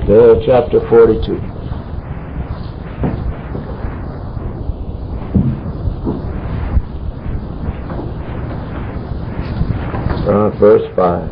chapter 42. Verse 5.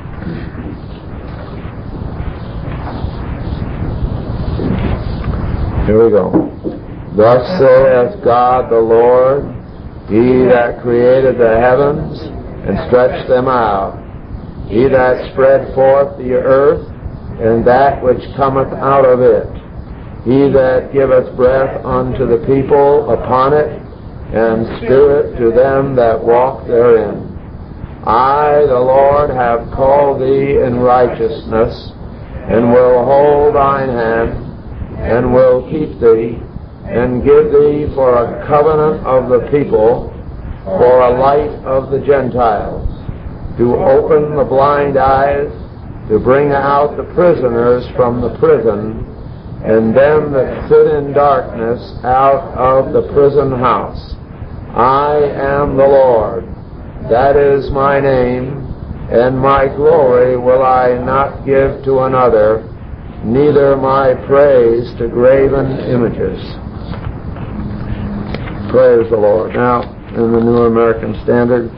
Here we go. Thus saith God the Lord, He that created the heavens and stretched them out, He that spread forth the earth and that which cometh out of it, He that giveth breath unto the people upon it, and spirit to them that walk therein. I, the Lord, have called thee in righteousness, and will hold thine hand, and will keep thee, and give thee for a covenant of the people, for a light of the Gentiles, to open the blind eyes, to bring out the prisoners from the prison, and them that sit in darkness out of the prison house. I am the Lord. That is my name, and my glory will I not give to another, neither my praise to graven images. Praise the Lord. Now, in the New American Standard,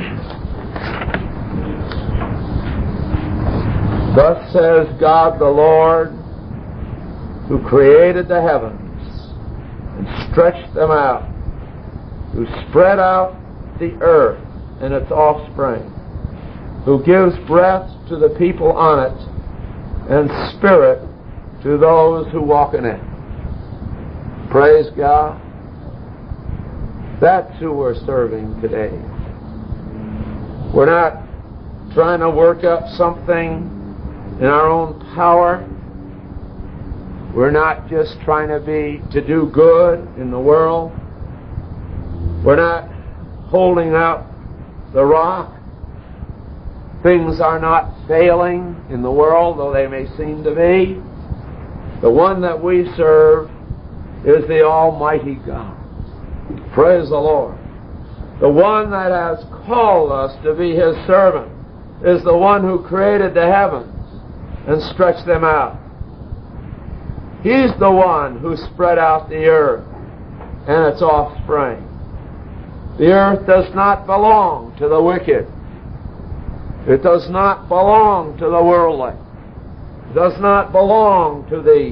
thus says God the Lord, who created the heavens and stretched them out, who spread out the earth and its offspring, who gives breath to the people on it, and spirit to those who walk in it. Praise God. That's who we're serving today. We're not trying to work up something in our own power. We're not just trying to do good in the world. We're not holding out the rock. Things are not failing in the world, though they may seem to be. The one that we serve is the Almighty God. Praise the Lord. The one that has called us to be His servant is the one who created the heavens and stretched them out. He's the one who spread out the earth and its offspring. The earth does not belong to the wicked. It does not belong to the worldly. It does not belong to the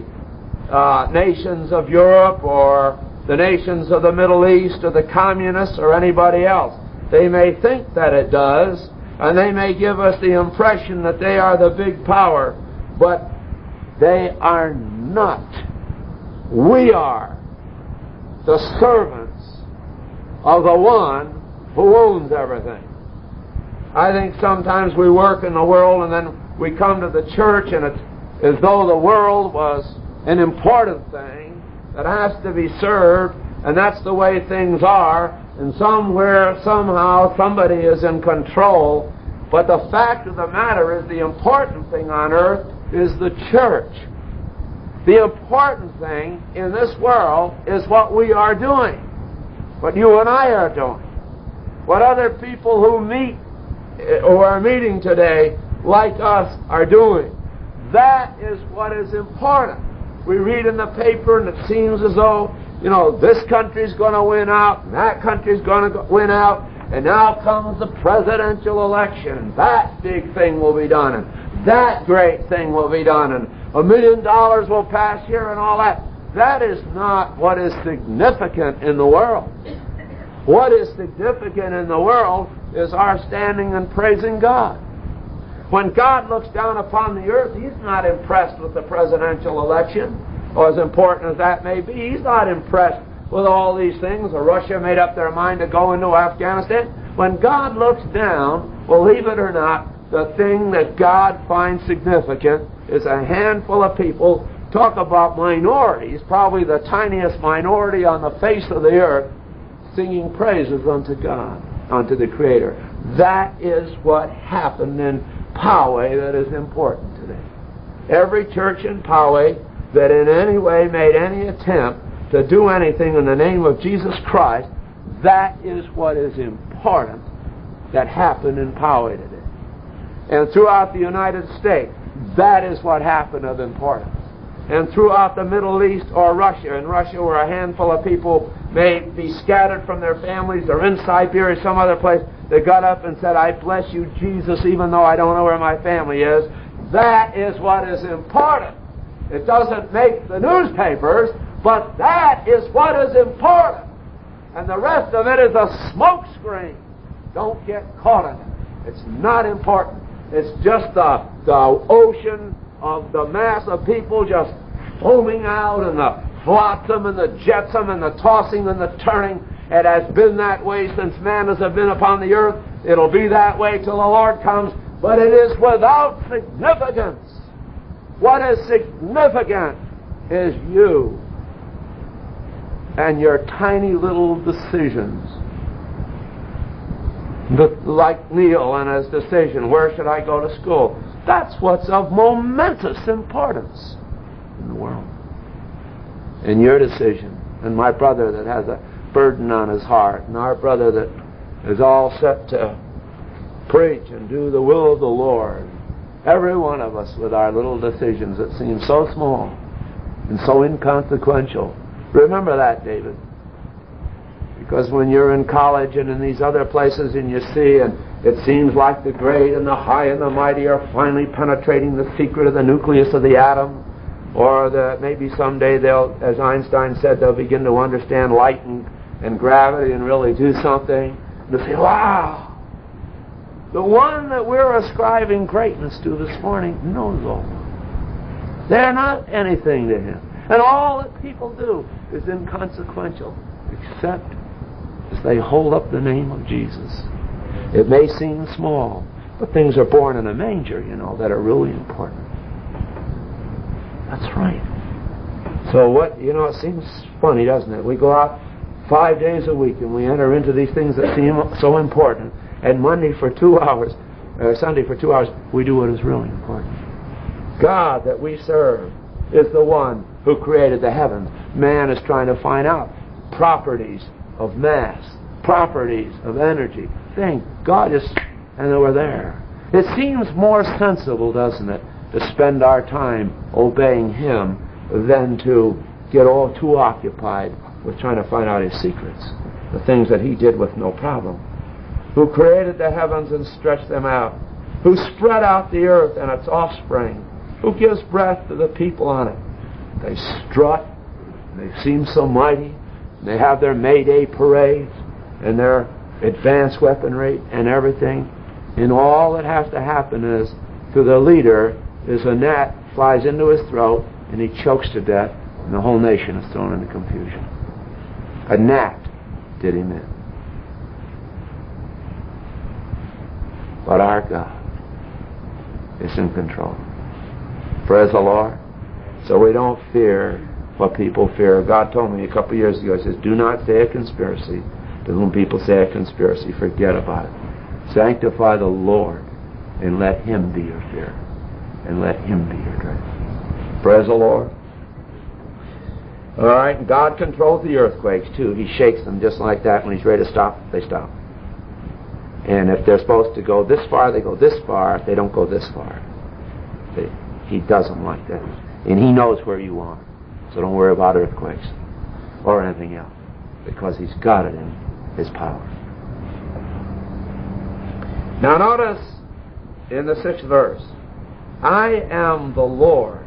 nations of Europe or the nations of the Middle East or the communists or anybody else. They may think that it does, and they may give us the impression that they are the big power, but they are not. We are the servants of the one who owns everything. I think sometimes we work in the world and then we come to the church and it's as though the world was an important thing that has to be served, and that's the way things are, and somewhere, somehow, somebody is in control. But the fact of the matter is the important thing on earth is the church. The important thing in this world is what we are doing, what you and I are doing, what other people who meet or are meeting today like us are doing. That is what is important. We read in the paper and it seems as though, this country's going to win out and that country's going to win out, and now comes the presidential election. That big thing will be done, and that great thing will be done, and $1 million will pass here and all that. That is not what is significant in the world. What is significant in the world is our standing and praising God. When God looks down upon the earth, He's not impressed with the presidential election, or as important as that may be. He's not impressed with all these things. Or Russia made up their mind to go into Afghanistan. When God looks down, believe it or not, the thing that God finds significant is a handful of people. Talk about minorities, probably the tiniest minority on the face of the earth, singing praises unto God, unto the Creator. That is what happened in Poway that is important today. Every church in Poway that in any way made any attempt to do anything in the name of Jesus Christ, that is what is important that happened in Poway today. And throughout the United States, That is what happened of importance. And throughout the Middle East or Russia, in Russia where a handful of people may be scattered from their families or in Siberia, some other place, they got up and said, I bless you, Jesus, even though I don't know where my family is. That is what is important. It doesn't make the newspapers, but that is what is important. And the rest of it is a smokescreen. Don't get caught in it. It's not important. It's just the ocean of the mass of people just foaming out, and the flotsam and the jetsam and the tossing and the turning. It has been that way since man has been upon the earth. It'll be that way till the Lord comes. But it is without significance. What is significant is you and your tiny little decisions. Like Neil and his decision, where should I go to school? That's what's of momentous importance in the world. And your decision, and my brother that has a burden on his heart, and our brother that is all set to preach and do the will of the Lord. Every one of us with our little decisions that seem so small and so inconsequential. Remember that, David. Because when you're in college and in these other places and you see, and it seems like the great and the high and the mighty are finally penetrating the secret of the nucleus of the atom, or maybe someday they'll, as Einstein said, they'll begin to understand light and gravity and really do something. And they'll say, wow, the one that we're ascribing greatness to this morning knows all. They're not anything to him. And all that people do is inconsequential, except as they hold up the name of Jesus. It may seem small, but things are born in a manger, that are really important. That's right. So it seems funny, doesn't it? We go out 5 days a week and we enter into these things that seem so important. And Monday for 2 hours, or Sunday for 2 hours, we do what is really important. God that we serve is the one who created the heavens. Man is trying to find out properties of mass, properties of energy. Thank God, and we're there. It seems more sensible, doesn't it, to spend our time obeying Him than to get all too occupied with trying to find out His secrets, the things that He did with no problem. Who created the heavens and stretched them out, who spread out the earth and its offspring, who gives breath to the people on it. They strut, and they seem so mighty, and they have their May Day parades and their advanced weaponry and everything. And all that has to happen is, to the leader, is a gnat flies into his throat and he chokes to death, and the whole nation is thrown into confusion. A gnat did him in. But our God is in control. Praise the Lord. So we don't fear what people fear. God told me a couple of years ago, He says, do not say a conspiracy to whom people say a conspiracy. Forget about it. Sanctify the Lord and let Him be your fear. And let Him be your dread. Praise the Lord. All right, God controls the earthquakes too. He shakes them just like that. When He's ready to stop, they stop. And if they're supposed to go this far, they go this far. If they don't go this far, He does them like that. And He knows where you are. So don't worry about earthquakes or anything else, because He's got it in His power. Now notice in the 6th verse, I am the Lord.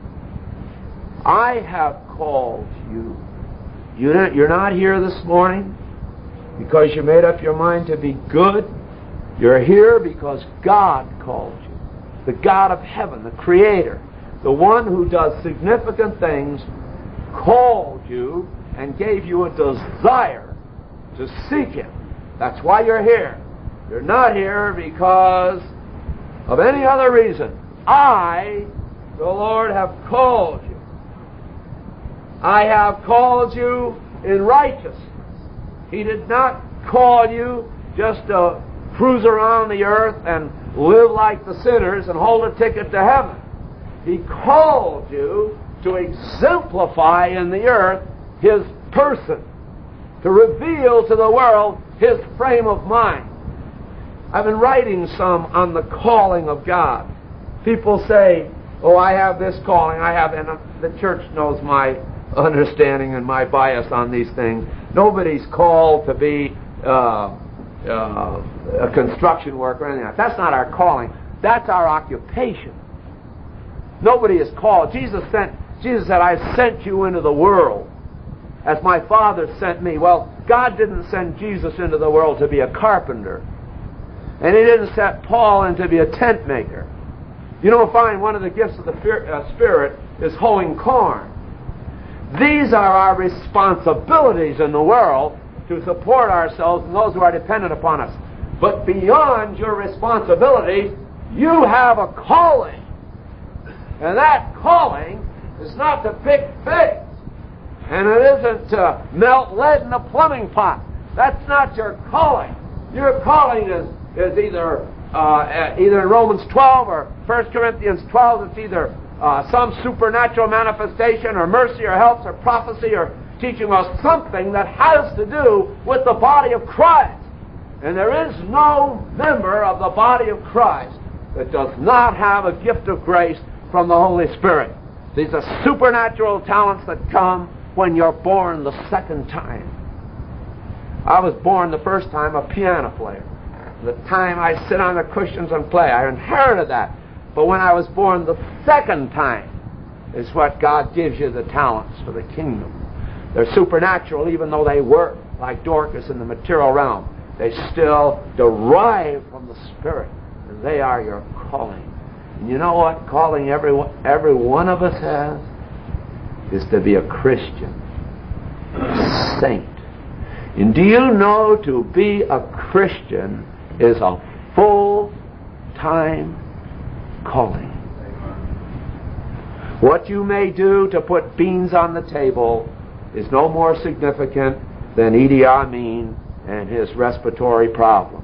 I have called you. You're not here this morning because you made up your mind to be good. You're here because God called you. The God of heaven, the Creator, the one who does significant things, called you and gave you a desire to seek Him. That's why you're here. You're not here because of any other reason. I, the Lord, have called you. I have called you in righteousness. He did not call you just to cruise around the earth and live like the sinners and hold a ticket to heaven. He called you to exemplify in the earth His person, to reveal to the world His frame of mind. I've been writing some on the calling of God. People say, oh, I have this calling, and the church knows my understanding and my bias on these things. Nobody's called to be a construction worker or anything like that. That's not our calling. That's our occupation. Nobody is called. Jesus said, I sent you into the world as my Father sent me. Well, God didn't send Jesus into the world to be a carpenter. And He didn't set Paul in to be a tent maker. You don't find one of the gifts of the Spirit is hoeing corn. These are our responsibilities in the world to support ourselves and those who are dependent upon us. But beyond your responsibilities, you have a calling. And that calling is not to pick figs. And it isn't to melt lead in a plumbing pot. That's not your calling. Your calling is either in Romans 12 or 1 Corinthians 12. It's either some supernatural manifestation or mercy or helps or prophecy or teaching us something that has to do with the body of Christ. And there is no member of the body of Christ that does not have a gift of grace from the Holy Spirit. These are supernatural talents that come when you're born the second time. I was born the first time a piano player. The time I sit on the cushions and play, I inherited that. But when I was born the second time is what God gives you the talents for the kingdom. They're supernatural even though they work like Dorcas in the material realm. They still derive from the Spirit. And they are your calling. And you know what calling every one of us has? Is to be a Christian. A saint. And do you know to be a Christian is a full-time calling? What you may do to put beans on the table is no more significant than Idi Amin and his respiratory problems.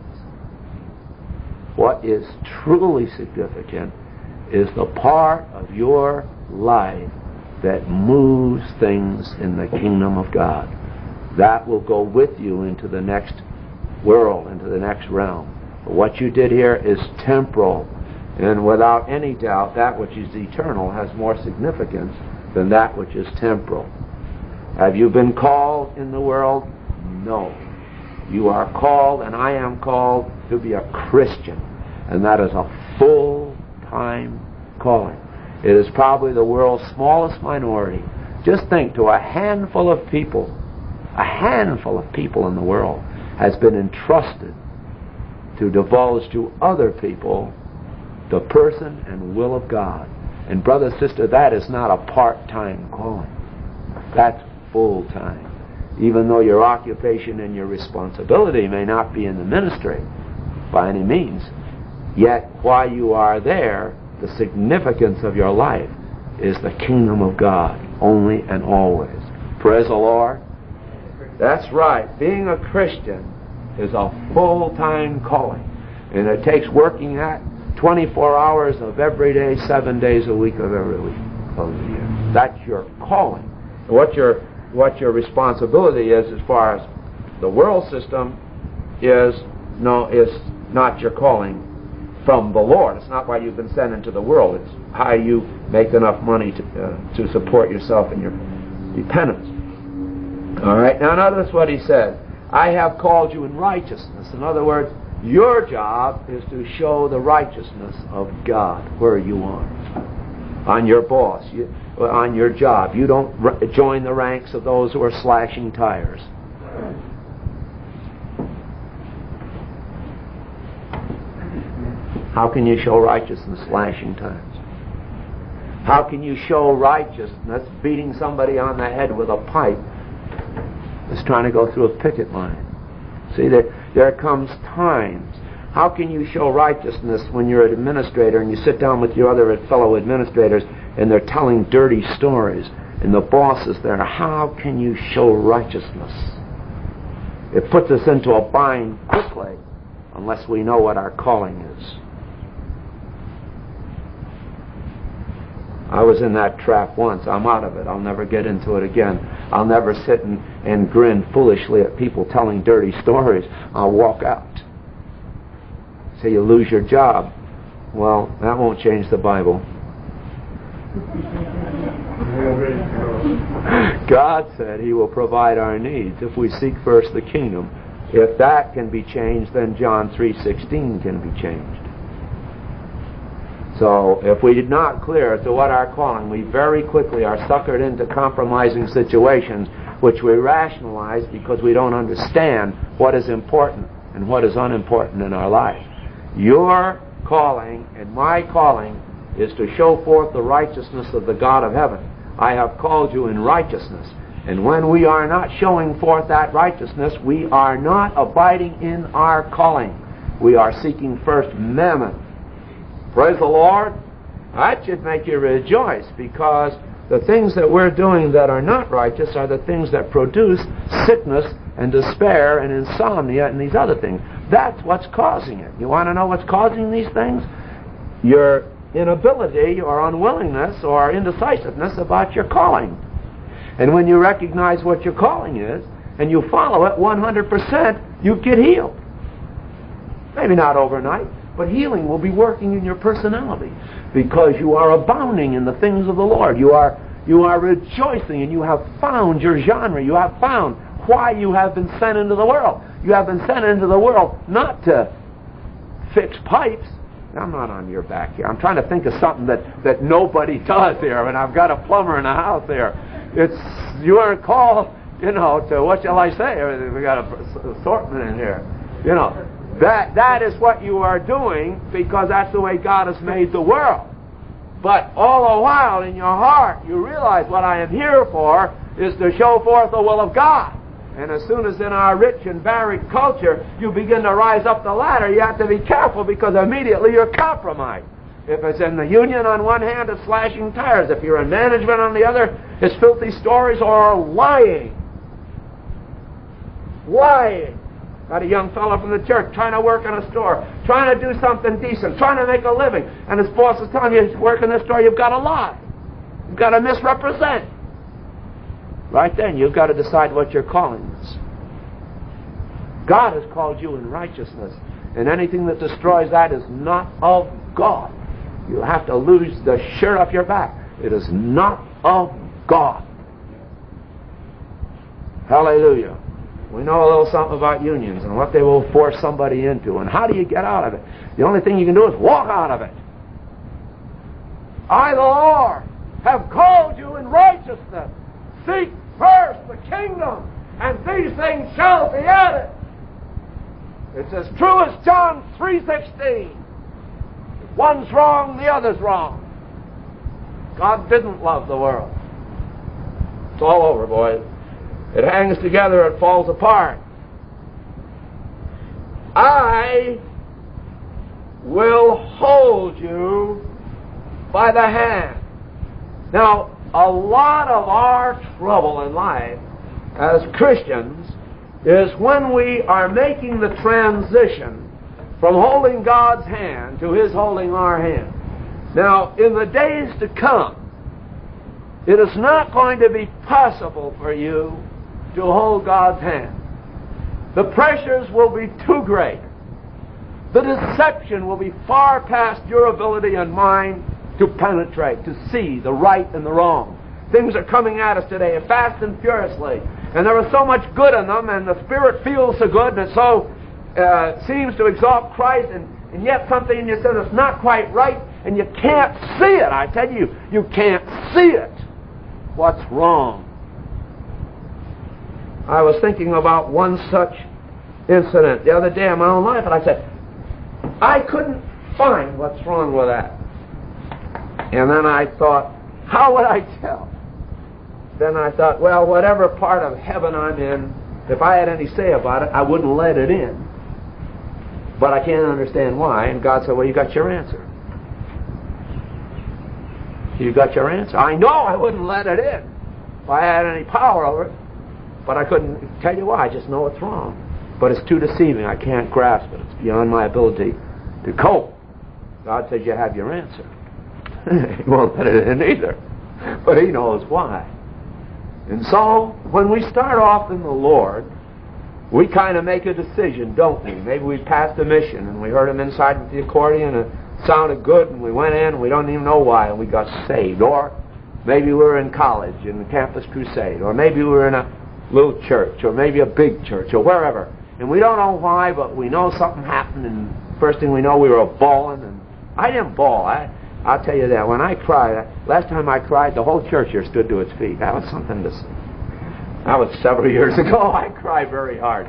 What is truly significant is the part of your life that moves things in the kingdom of God. That will go with you into the next world, into the next realm. But what you did here is temporal, and without any doubt, that which is eternal has more significance than that which is temporal. Have you been called in the world? No. You are called, and I am called, to be a Christian, and that is a full-time calling. It is probably the world's smallest minority. Just think, to a handful of people in the world has been entrusted to divulge to other people the person and will of God. And brother, sister, that is not a part-time calling. That's full-time. Even though your occupation and your responsibility may not be in the ministry by any means, yet while you are there, the significance of your life is the kingdom of God, only and always. Praise the Lord. That's right. Being a Christian is a full-time calling. And it takes working at 24 hours of every day, 7 days a week of every week of the year. That's your calling. What your responsibility is as far as the world system is not your calling from the Lord. It's not why you've been sent into the world. It's how you make enough money to support yourself and your dependents. All right, now notice what he said. I have called you in righteousness. In other words, your job is to show the righteousness of God where you are. On your boss, on your job. You don't join the ranks of those who are slashing tires. How can you show righteousness slashing tires? How can you show righteousness beating somebody on the head with a pipe that's trying to go through a picket line? See, there comes times. How can you show righteousness when you're an administrator and you sit down with your other fellow administrators and they're telling dirty stories and the boss is there? How can you show righteousness? It puts us into a bind quickly unless we know what our calling is. I was in that trap once. I'm out of it. I'll never get into it again. I'll never sit and grin foolishly at people telling dirty stories. I'll walk out. So you lose your job. Well, that won't change the Bible. God said He will provide our needs if we seek first the kingdom. If that can be changed, then John 3:16 can be changed. So if we did not clear to what our calling, we very quickly are suckered into compromising situations which we rationalize because we don't understand what is important and what is unimportant in our life. Your calling and my calling is to show forth the righteousness of the God of heaven. I have called you in righteousness. And when we are not showing forth that righteousness, we are not abiding in our calling. We are seeking first mammon. Praise the Lord. That should make you rejoice, because the things that we're doing that are not righteous are the things that produce sickness and despair and insomnia and these other things. That's what's causing it. You want to know what's causing these things? Your inability or unwillingness or indecisiveness about your calling. And when you recognize what your calling is and you follow it 100%, you get healed. Maybe not overnight, but healing will be working in your personality because you are abounding in the things of the Lord. You are rejoicing, and you have found your genre. You have found why you have been sent into the world. You have been sent into the world not to fix pipes. I'm not on your back here. I'm trying to think of something that nobody does here, and I've got a plumber in the house here. You are called, to, what shall I say? We got an assortment in here. That is what you are doing because that's the way God has made the world. But all the while in your heart you realize what I am here for is to show forth the will of God. And as soon as in our rich and varied culture you begin to rise up the ladder, you have to be careful because immediately you're compromised. If it's in the union on one hand, it's slashing tires. If you're in management on the other, it's filthy stories or lying. Lying. Got a young fellow from the church trying to work in a store, trying to do something decent, trying to make a living, and his boss is telling you, work in this store, you've got to lie. You've got to misrepresent. Right then, you've got to decide what your calling is. God has called you in righteousness, and anything that destroys that is not of God. You have to lose the shirt off your back. It is not of God. Hallelujah. We know a little something about unions and what they will force somebody into, and how do you get out of it? The only thing you can do is walk out of it. I, the Lord, have called you in righteousness. Seek first the kingdom, and these things shall be added. It's as true as John 3:16. If one's wrong, the other's wrong. God didn't love the world. It's all over, boys. It hangs together, it falls apart. I will hold you by the hand. Now, a lot of our trouble in life as Christians is when we are making the transition from holding God's hand to His holding our hand. Now, in the days to come, it is not going to be possible for you to hold God's hand. The pressures will be too great. The deception will be far past your ability and mine to penetrate, to see the right and the wrong. Things are coming at us today fast and furiously, and there is so much good in them, and the Spirit feels so good, and it so seems to exalt Christ, and yet something in you says it's not quite right, and you can't see it. I tell you, you can't see it. What's wrong? I was thinking about one such incident the other day in my own life, and I said, I couldn't find what's wrong with that. And then I thought, how would I tell? Then I thought, well, whatever part of heaven I'm in, if I had any say about it, I wouldn't let it in. But I can't understand why. And God said, well, you got your answer. You got your answer. I know I wouldn't let it in if I had any power over it. But I couldn't tell you why. I just know it's wrong. But it's too deceiving. I can't grasp it. It's beyond my ability to cope. God says you have your answer. He won't let it in either. But He knows why. And so, when we start off in the Lord, we kind of make a decision, don't we? Maybe we passed a mission and we heard Him inside with the accordion and sounded good, and we went in, and we don't even know why, and we got saved. Or maybe we were in college, in the campus crusade, or maybe we were in a little church, or maybe a big church, or wherever. And we don't know why, but we know something happened, and first thing we know, we were bawling. And I didn't bawl. I'll tell you that. When I cried, last time I cried, the whole church here stood to its feet. That was something to see. That was several years ago. I cried very hard.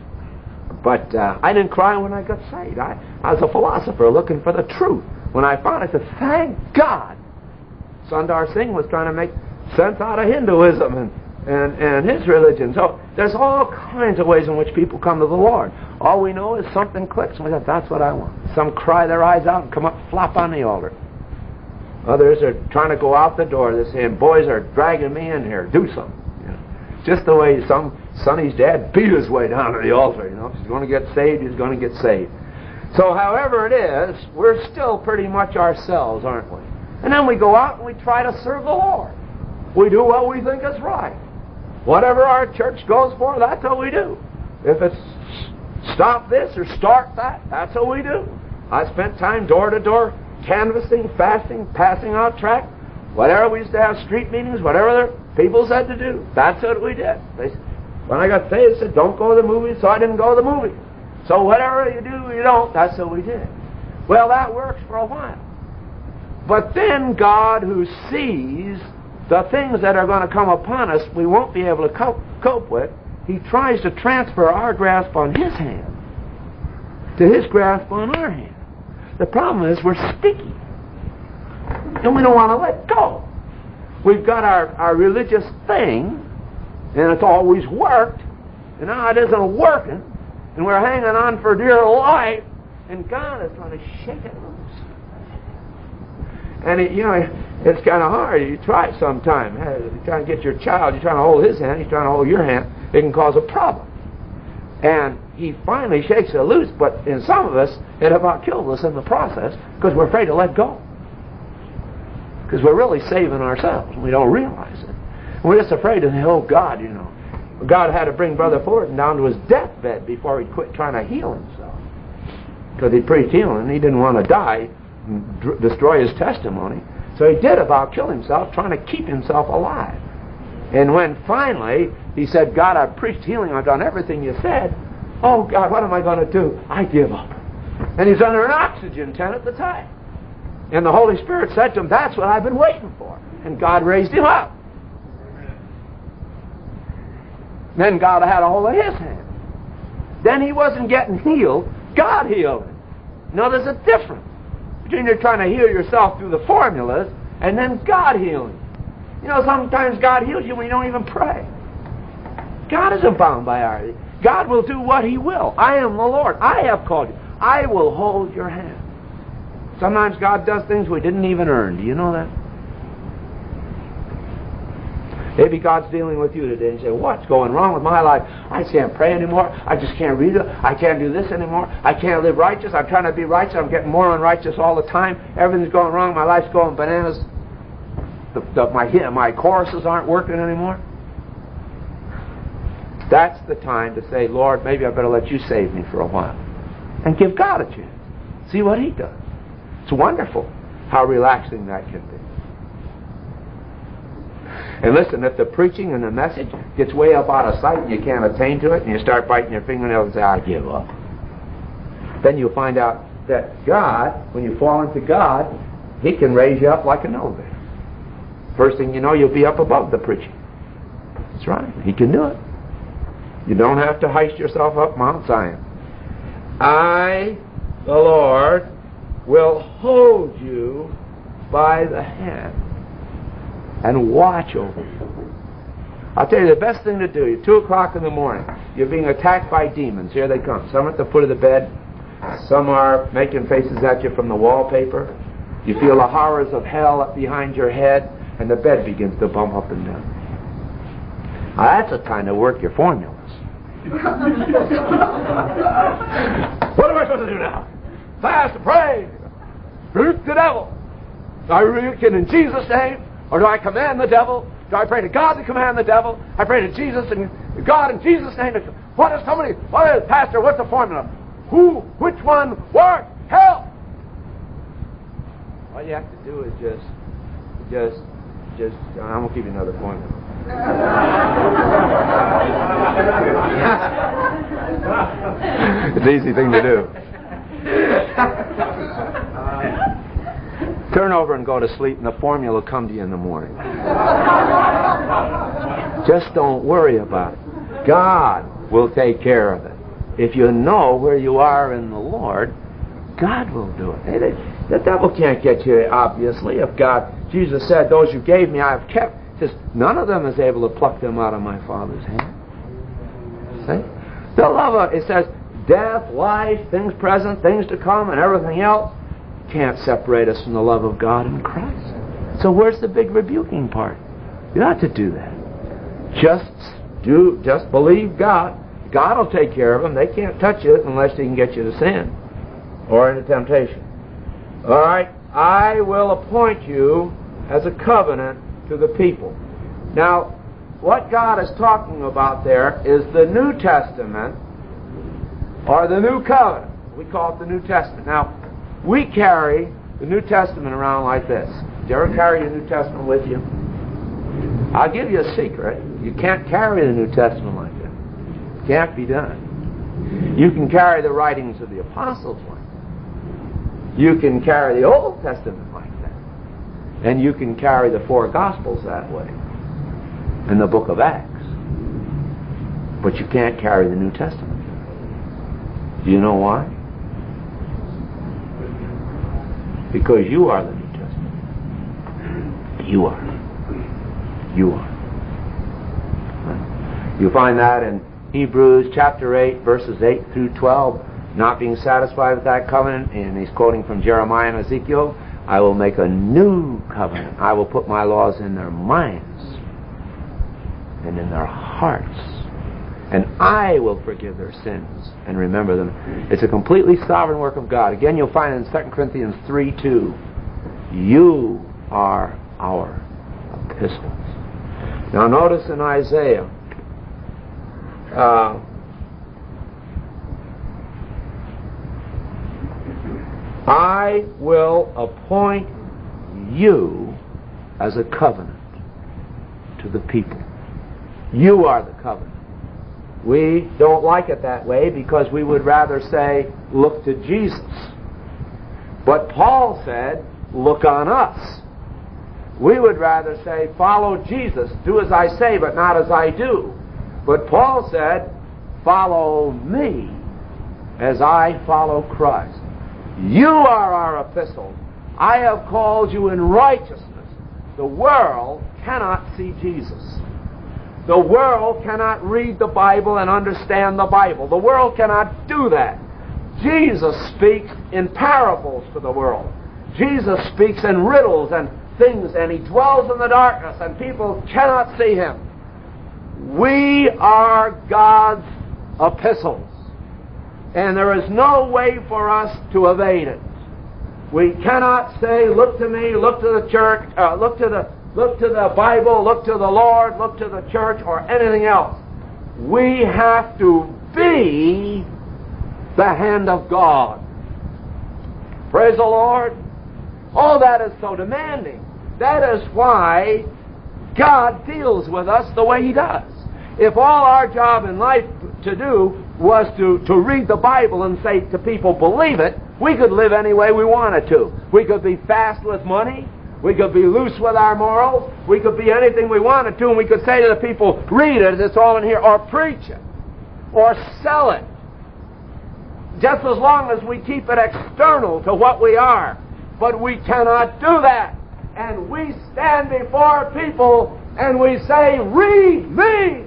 But I didn't cry when I got saved. I was a philosopher looking for the truth. When I found it, I said, thank God. Sundar Singh was trying to make sense out of Hinduism and his religion. So there's all kinds of ways in which people come to the Lord. All we know is something clicks, and we say, that's what I want. Some cry their eyes out and come up flop on the altar. Others are trying to go out the door. They're saying, boys are dragging me in here. Do something. Just the way some Sonny's dad beat his way down to the altar. If he's going to get saved, he's going to get saved. So however it is, we're still pretty much ourselves, aren't we? And then we go out and we try to serve the Lord. We do what we think is right. Whatever our church goes for, that's what we do. If it's stop this or start that, that's what we do. I spent time door to door, canvassing, fasting, passing out tracts. Whatever we used to have street meetings, whatever people said to do, that's what we did. When I got saved, they said, don't go to the movies, so I didn't go to the movies. So whatever you do, you don't, that's what we did. Well, that works for a while. But then God, who sees the things that are going to come upon us we won't be able to cope with, He tries to transfer our grasp on His hand to His grasp on our hand. The problem is we're sticky. And we don't want to let go. We've got our religious thing, and it's always worked, and now it isn't working, and we're hanging on for dear life, and God is trying to shake it loose. And it's kind of hard. You try it sometime. You're trying to get your child, you're trying to hold his hand, he's trying to hold your hand. It can cause a problem. And he finally shakes it loose, but in some of us, it about kills us in the process because we're afraid to let go. Because we're really saving ourselves, and we don't realize it. And we're just afraid to say, oh, God, God had to bring Brother Fullerton down to his deathbed before he quit trying to heal himself. Because he preached healing, and he didn't want to die and destroy his testimony. So he did about kill himself, trying to keep himself alive. And when finally he said, God, I've preached healing, I've done everything you said, oh, God, what am I going to do? I give up. And he's under an oxygen tent at the time. And the Holy Spirit said to him, that's what I've been waiting for. And God raised him up. Then God had a hold of his hand. Then he wasn't getting healed. God healed him. Now there's a difference between you trying to heal yourself through the formulas and then God healing. Sometimes God heals you when you don't even pray. God isn't bound by our... God will do what He will. I am the Lord. I have called you. I will hold your hand. Sometimes God does things we didn't even earn. Do you know that? Maybe God's dealing with you today and you say, what's going wrong with my life? I can't pray anymore. I just can't read it. I can't do this anymore. I can't live righteous. I'm trying to be righteous. I'm getting more unrighteous all the time. Everything's going wrong. My life's going bananas. My choruses aren't working anymore. That's the time to say, Lord, maybe I better let you save me for a while. And give God a chance. See what He does. It's wonderful how relaxing that can be. And listen, if the preaching and the message gets way up out of sight and you can't attain to it, and you start biting your fingernails and say, I give up, then you'll find out that God, when you fall into God, He can raise you up like an elevator. First thing you know, you'll be up above the preaching. That's right. He can do it. You don't have to heist yourself up Mount Zion. I, the Lord, will hold you by the hand and watch over you. I'll tell you the best thing to do. You're 2 o'clock in the morning. You're being attacked by demons. Here they come. Some are at the foot of the bed. Some are making faces at you from the wallpaper. You feel the horrors of hell up behind your head, and the bed begins to bump up and down. Now that's the time to work your formulas. What am I supposed to do now? Fast and pray. Rebuke the devil. Do I rebuke it in Jesus' name? Or do I command the devil? Do I pray to God to command the devil? I pray to Jesus and God in Jesus' name. What is Pastor, what's the formula? Which one works? Help! All you have to do is just, I'm going to give you another formula. It's an easy thing to do. Turn over and go to sleep, and the formula will come to you in the morning. Just don't worry about it. God will take care of it. If you know where you are in the Lord, God will do it. The devil can't get you, obviously. If Jesus said, those you gave me I have kept. He says, none of them is able to pluck them out of my Father's hand. See? The love of it says, death, life, things present, things to come, and everything else can't separate us from the love of God in Christ. So where's the big rebuking part? You don't have to do that. Just believe God. God will take care of them. They can't touch you unless they can get you to sin or into temptation. All right, I will appoint you as a covenant to the people. Now, what God is talking about there is the New Testament or the New Covenant. We call it the New Testament. Now, we carry the New Testament around like this. Did you ever carry your New Testament with you? I'll give you a secret. You can't carry the New Testament like that. It can't be done. You can carry the writings of the apostles like that. You can carry the Old Testament like that. And you can carry the four Gospels that way. And the book of Acts. But you can't carry the New Testament. Do you know why? Because you are the New Testament. You are. You are. You find that in Hebrews chapter 8, verses 8 through 12. Not being satisfied with that covenant, and he's quoting from Jeremiah and Ezekiel, I will make a new covenant. I will put my laws in their minds and in their hearts, and I will forgive their sins and remember them. It's a completely sovereign work of God. Again, you'll find in 2 Corinthians 3:2, you are our epistles. Now notice in Isaiah, I will appoint you as a covenant to the people. You are the covenant. We don't like it that way because we would rather say, look to Jesus. But Paul said, look on us. We would rather say, follow Jesus. Do as I say, but not as I do. But Paul said, follow me as I follow Christ. You are our epistle. I have called you in righteousness. The world cannot see Jesus. The world cannot read the Bible and understand the Bible. The world cannot do that. Jesus speaks in parables to the world. Jesus speaks in riddles and things, and he dwells in the darkness, and people cannot see him. We are God's epistles. And there is no way for us to evade it. We cannot say, look to me, look to the church, look to the Bible, look to the Lord, look to the church, or anything else. We have to be the hand of God. Praise the Lord. Oh, that is so demanding. That is why God deals with us the way He does. If all our job in life to do was to read the Bible and say to people, believe it, we could live any way we wanted to. We could be fast with money. We could be loose with our morals. We could be anything we wanted to, and we could say to the people, read it, it's all in here, or preach it, or sell it. Just as long as we keep it external to what we are. But we cannot do that. And we stand before people and we say, read me.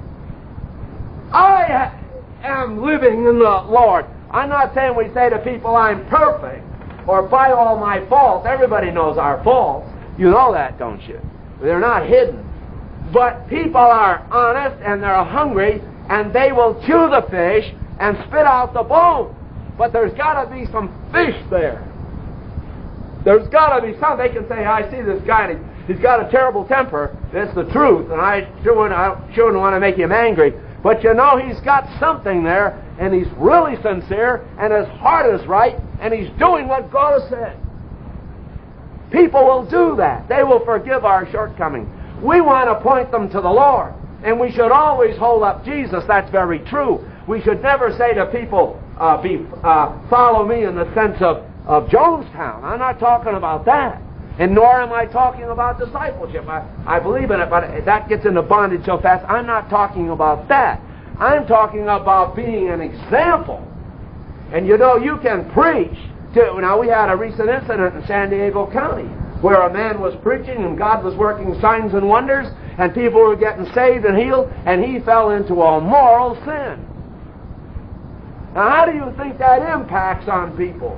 I am living in the Lord. I'm not saying we say to people, I'm perfect, or by all my faults. Everybody knows our faults. You know that, don't you? They're not hidden. But people are honest and they're hungry, and they will chew the fish and spit out the bone. But there's got to be some fish there. There's got to be some. They can say, I see this guy, and he's got a terrible temper. It's the truth, and I sure wouldn't want to make him angry. But you know, he's got something there, and he's really sincere, and his heart is right, and he's doing what God has said. People will do that. They will forgive our shortcomings. We want to point them to the Lord. And we should always hold up Jesus. That's very true. We should never say to people, follow me in the sense of Jonestown. I'm not talking about that. And nor am I talking about discipleship. I believe in it, but that gets into bondage so fast. I'm not talking about that. I'm talking about being an example. And you know, you can preach. Now, we had a recent incident in San Diego County where a man was preaching and God was working signs and wonders and people were getting saved and healed, and he fell into a moral sin. Now, how do you think that impacts on people?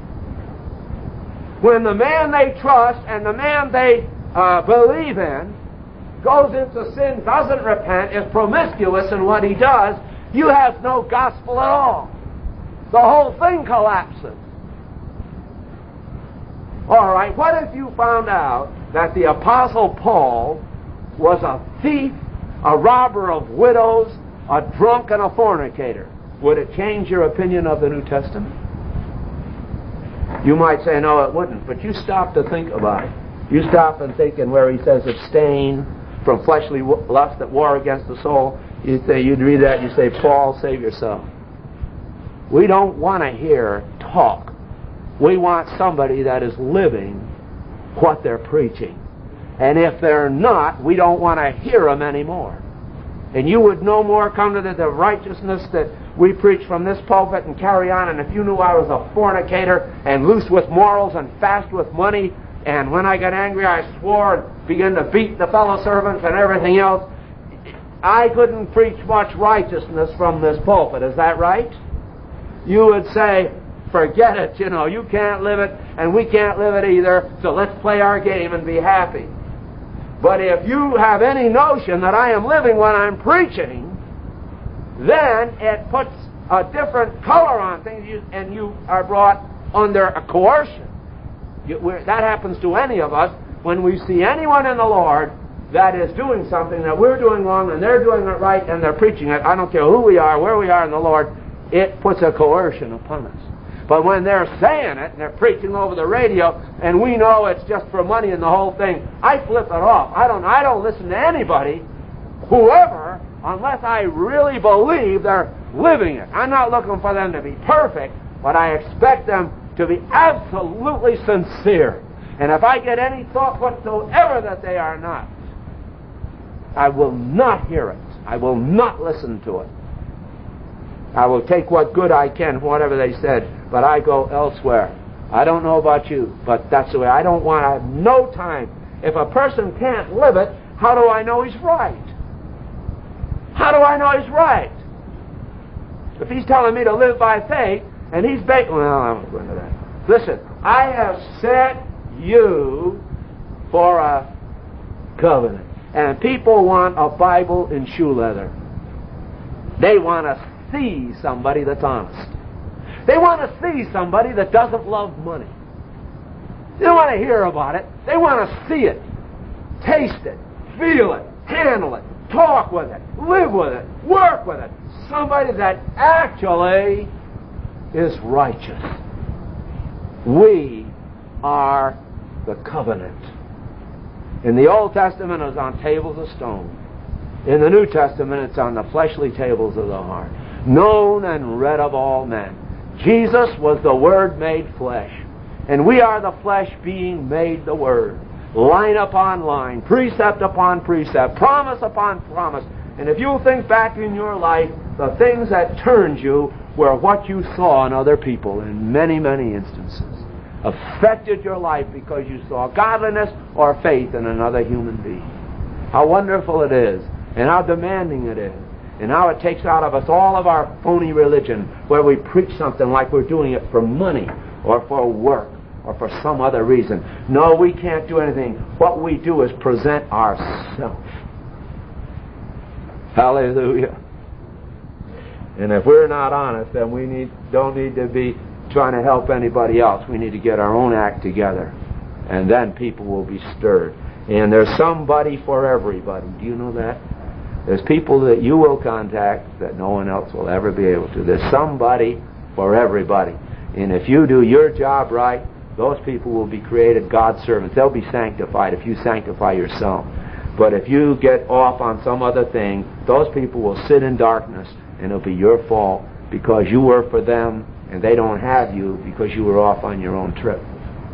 When the man they trust and the man they believe in goes into sin, doesn't repent, is promiscuous in what he does, you have no gospel at all. The whole thing collapses. All right, what if you found out that the Apostle Paul was a thief, a robber of widows, a drunk, and a fornicator? Would it change your opinion of the New Testament? You might say, no, it wouldn't. But you stop to think about it. You stop and think, and where he says, abstain from fleshly lust that war against the soul. You'd read that and you say, Paul, save yourself. We don't want to hear talk. We want somebody that is living what they're preaching. And if they're not, we don't want to hear them anymore. And you would no more come to the righteousness that we preach from this pulpit and carry on. And if you knew I was a fornicator and loose with morals and fast with money, and when I got angry I swore and began to beat the fellow servants and everything else, I couldn't preach much righteousness from this pulpit. Is that right? You would say, forget it, you can't live it and we can't live it either, so let's play our game and be happy. But if you have any notion that I am living what I'm preaching, then it puts a different color on things, and you are brought under a coercion. That happens to any of us when we see anyone in the Lord that is doing something that we're doing wrong and they're doing it right and they're preaching it. I don't care who we are, where we are in the Lord, it puts a coercion upon us. But when they're saying it and they're preaching over the radio and we know it's just for money and the whole thing, I flip it off. I don't listen to anybody, whoever, unless I really believe they're living it. I'm not looking for them to be perfect, but I expect them to be absolutely sincere. And if I get any thought whatsoever that they are not, I will not hear it. I will not listen to it. I will take what good I can from whatever they said, but I go elsewhere. I don't know about you, but that's the way. I have no time. If a person can't live it, how do I know he's right? How do I know he's right? If he's telling me to live by faith, and he's well, I won't go into that. Listen, I have set you for a covenant. And people want a Bible in shoe leather. They want to see somebody that's honest. They want to see somebody that doesn't love money. They don't want to hear about it. They want to see it, taste it, feel it, handle it, talk with it, live with it, work with it. Somebody that actually is righteous. We are the covenant. In the Old Testament, it was on tables of stone. In the New Testament, it's on the fleshly tables of the heart, known and read of all men. Jesus was the Word made flesh, and we are the flesh being made the Word. Line upon line, precept upon precept, promise upon promise. And if you think back in your life, the things that turned you were what you saw in other people in many, many instances. Affected your life because you saw godliness or faith in another human being. How wonderful it is, and how demanding it is, and how it takes out of us all of our phony religion where we preach something like we're doing it for money or for work or for some other reason. No, we can't do anything. What we do is present ourselves. Hallelujah. And if we're not honest, then we don't need to be trying to help anybody else. We need to get our own act together, and then people will be stirred. And there's somebody for everybody. Do you know that? There's people that you will contact that no one else will ever be able to. There's somebody for everybody. And if you do your job right, those people will be created God's servants. They'll be sanctified if you sanctify yourself. But if you get off on some other thing, those people will sit in darkness, and it'll be your fault because you were for them and they don't have you because you were off on your own trip.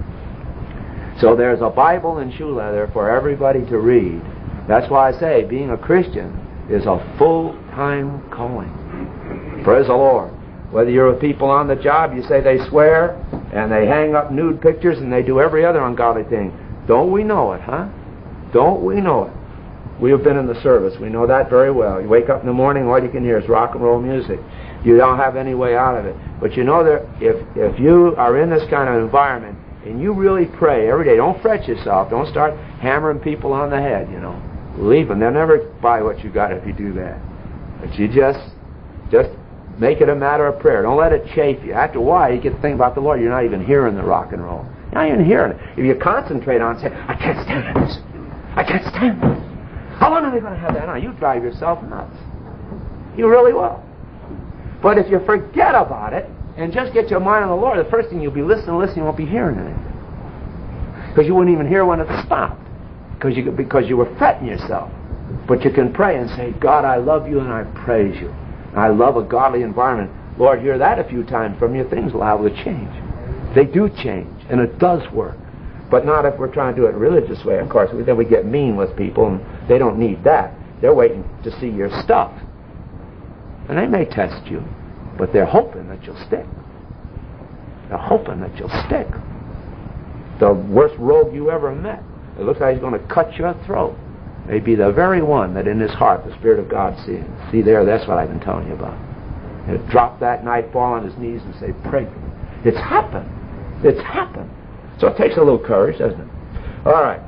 So there's a Bible in shoe leather for everybody to read. That's why I say being a Christian is a full-time calling. Praise the Lord. Whether you're with people on the job, you say they swear, and they hang up nude pictures, and they do every other ungodly thing. Don't we know it, huh? Don't we know it? We have been in the service. We know that very well. You wake up in the morning, all you can hear is rock and roll music. You don't have any way out of it. But you know that if you are in this kind of environment, and you really pray every day, don't fret yourself. Don't start hammering people on the head, you know. Leave them. They'll never buy what you got if you do that. But you just make it a matter of prayer. Don't let it chafe you. After a while, you get to think about the Lord. You're not even hearing the rock and roll. You're not even hearing it. If you concentrate on it, say, I can't stand this. I can't stand this. How long are they going to have that on? You drive yourself nuts. You really will. But if you forget about it and just get your mind on the Lord, the first thing you'll be listening, you won't be hearing it. Because you wouldn't even hear when it stopped. Because you were fretting yourself. But you can pray and say, God, I love you and I praise you. And I love a godly environment. Lord, hear that a few times from you. Things will have to change. They do change, and it does work. But not if we're trying to do it a religious way, of course. Then we get mean with people, and they don't need that. They're waiting to see your stuff. And they may test you, but they're hoping that you'll stick. They're hoping that you'll stick. The worst rogue you ever met, it looks like he's going to cut your throat, may be the very one that in his heart the Spirit of God sees. See there, that's what I've been telling you about. He'll drop that night, fall on his knees, and say, pray for me. It's happened. It's happened. So it takes a little courage, doesn't it? All right.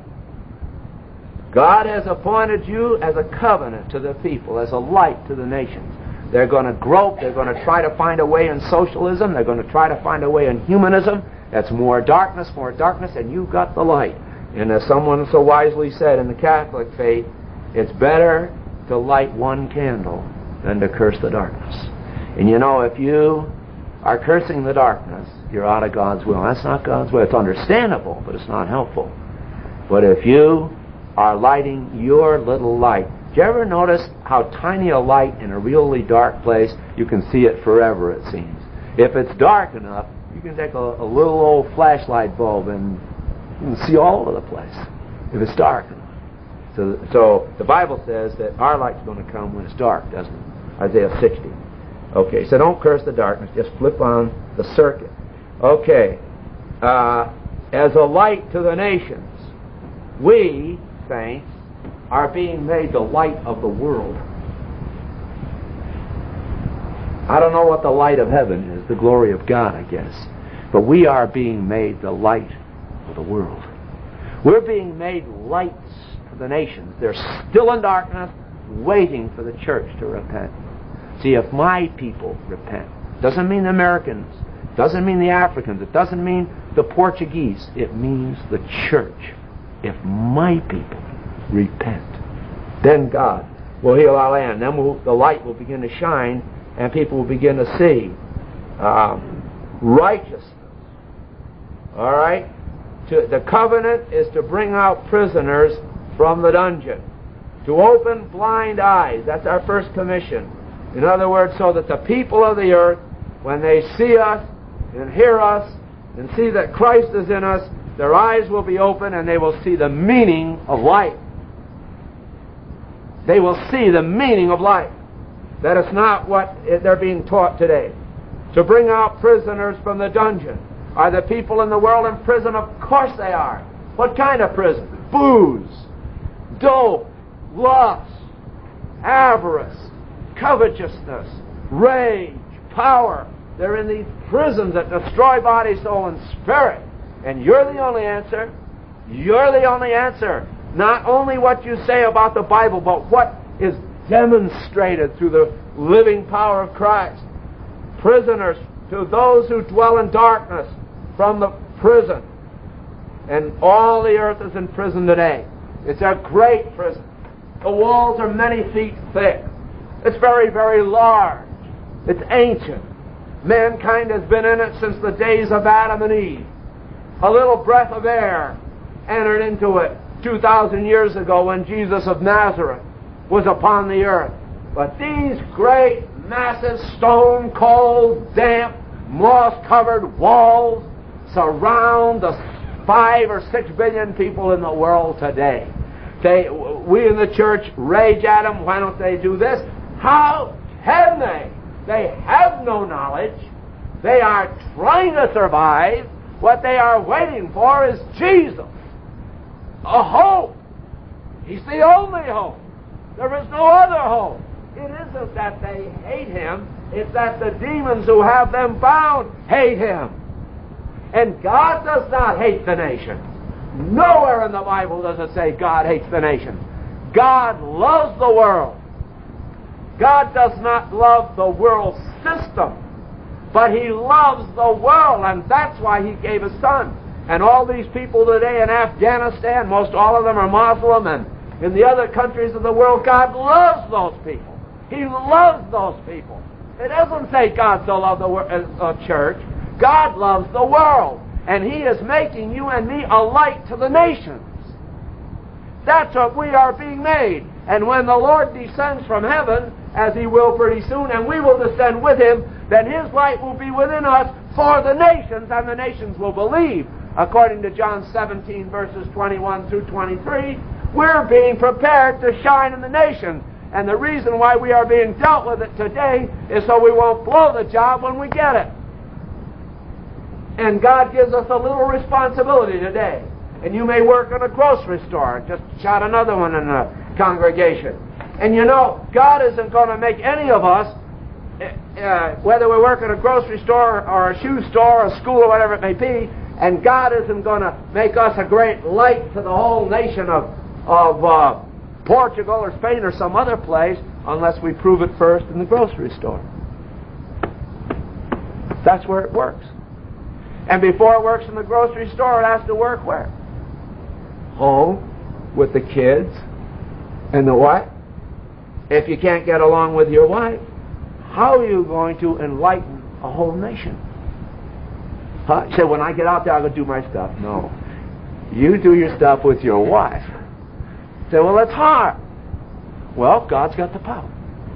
God has appointed you as a covenant to the people, as a light to the nations. They're going to grope. They're going to try to find a way in socialism. They're going to try to find a way in humanism. That's more darkness, and you've got the light. And as someone so wisely said in the Catholic faith, it's better to light one candle than to curse the darkness. And you know, if you are cursing the darkness, you're out of God's will. That's not God's will. It's understandable, but it's not helpful. But if you are lighting your little light, do you ever notice how tiny a light in a really dark place, you can see it forever, it seems. If it's dark enough, you can take a little old flashlight bulb and you can see all over the place if it's dark enough. So the Bible says that our light's going to come when it's dark, doesn't it? Isaiah 60. Okay, so don't curse the darkness. Just flip on the circuit. Okay. As a light to the nations, we, saints, are being made the light of the world. I don't know what the light of heaven is, the glory of God, I guess. But we are being made the light of the world. We're being made lights to the nations. They're still in darkness, waiting for the church to repent. See, if my people repent, doesn't mean the Americans, doesn't mean the Africans, it doesn't mean the Portuguese, it means the church. If my people repent, then God will heal our land. Then the light will begin to shine, and people will begin to see righteousness. All right? The covenant is to bring out prisoners from the dungeon, to open blind eyes. That's our first commission. In other words, so that the people of the earth, when they see us and hear us and see that Christ is in us, their eyes will be open and they will see the meaning of life. They will see the meaning of life. That is not what they're being taught today. To bring out prisoners from the dungeon. Are the people in the world in prison? Of course they are. What kind of prison? Booze, dope, lust, avarice, covetousness, rage, power. They're in these prisons that destroy body, soul, and spirit. And you're the only answer. You're the only answer. Not only what you say about the Bible, but what is demonstrated through the living power of Christ. Prisoners, to those who dwell in darkness, from the prison. And all the earth is in prison today. It's a great prison. The walls are many feet thick. It's very, very large. It's ancient. Mankind has been in it since the days of Adam and Eve. a little breath of air entered into it 2,000 years ago when Jesus of Nazareth was upon the earth. But these great, massive, stone cold, damp, moss-covered walls surround the 5 or 6 billion people in the world today. We in the church rage at them. Why don't they do this? How can they? They have no knowledge. They are trying to survive. What they are waiting for is Jesus, a hope. He's the only hope. There is no other hope. It isn't that they hate Him. It's that the demons who have them bound hate Him. And God does not hate the nations. Nowhere in the Bible does it say God hates the nations. God loves the world. God does not love the world system, but He loves the world, and that's why He gave His Son. And all these people today in Afghanistan, most all of them are Muslim, and in the other countries of the world, God loves those people. He loves those people. It doesn't say God so loved the church. God loves the world, and He is making you and me a light to the nations. That's what we are being made. And when the Lord descends from heaven, as He will pretty soon, and we will descend with Him, then His light will be within us for the nations, and the nations will believe. According to John 17, verses 21 through 23, we're being prepared to shine in the nations. And the reason why we are being dealt with it today is so we won't blow the job when we get it. And God gives us a little responsibility today. And you may work in a grocery store. Just shot another one in the congregation. And you know, God isn't going to make any of us, whether we work in a grocery store or a shoe store or a school or whatever it may be, and God isn't going to make us a great light to the whole nation of Portugal or Spain or some other place unless we prove it first in the grocery store. That's where it works. And before it works in the grocery store, it has to work where? Home, with the kids, and the wife. If you can't get along with your wife, how are you going to enlighten a whole nation? Huh? You say, when I get out there, I'll go do my stuff. No. You do your stuff with your wife. You say, well, it's hard. Well, God's got the power.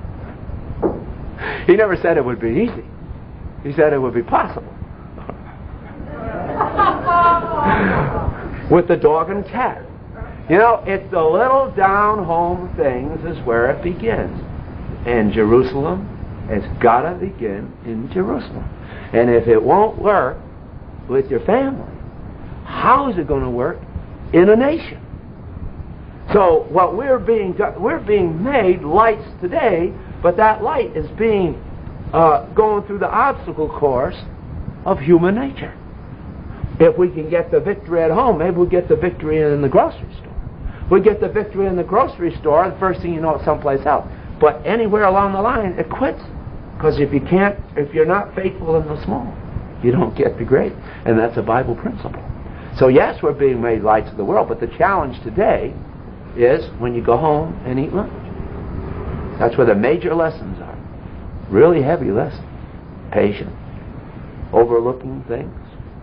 He never said it would be easy. He said it would be possible. With the dog and cat. You know, it's the little down-home things is where it begins. And Jerusalem has got to begin in Jerusalem. And if it won't work with your family, how is it going to work in a nation? So what we're being made lights today, but that light is being going through the obstacle course of human nature. If we can get the victory at home, maybe we'll get the victory in the grocery store. We get the victory in the grocery store, the first thing you know, it's someplace else. But anywhere along the line, it quits. Because if you're not faithful in the small, you don't get the great. And that's a Bible principle. So yes, we're being made lights of the world, but the challenge today is when you go home and eat lunch. That's where the major lessons are. Really heavy lessons. Patience. Overlooking things.